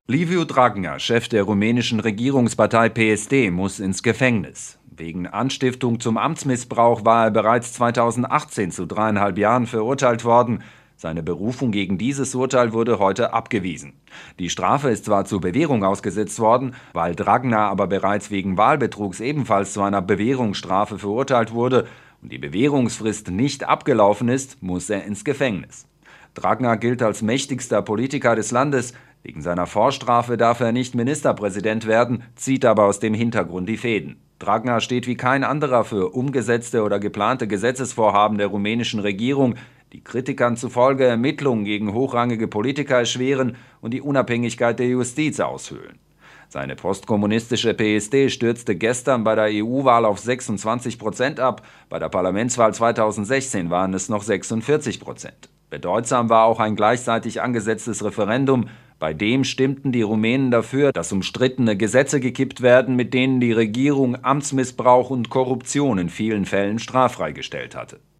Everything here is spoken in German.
Liviu Dragnea, Chef der rumänischen Regierungspartei PSD, muss ins Gefängnis. Wegen Anstiftung zum Amtsmissbrauch war er bereits 2018 zu 3,5 Jahren verurteilt worden. Seine Berufung gegen dieses Urteil wurde heute abgewiesen. Die Strafe ist zwar zur Bewährung ausgesetzt worden, weil Dragnea aber bereits wegen Wahlbetrugs ebenfalls zu einer Bewährungsstrafe verurteilt wurde und die Bewährungsfrist nicht abgelaufen ist, muss er ins Gefängnis. Dragnea gilt als mächtigster Politiker des Landes. Wegen seiner Vorstrafe darf er nicht Ministerpräsident werden, zieht aber aus dem Hintergrund die Fäden. Dragnea steht wie kein anderer für umgesetzte oder geplante Gesetzesvorhaben der rumänischen Regierung, die Kritikern zufolge Ermittlungen gegen hochrangige Politiker erschweren und die Unabhängigkeit der Justiz aushöhlen. Seine postkommunistische PSD stürzte gestern bei der EU-Wahl auf 26% ab, bei der Parlamentswahl 2016 waren es noch 46%. Bedeutsam war auch ein gleichzeitig angesetztes Referendum. Bei dem stimmten die Rumänen dafür, dass umstrittene Gesetze gekippt werden, mit denen die Regierung Amtsmissbrauch und Korruption in vielen Fällen straffrei gestellt hatte.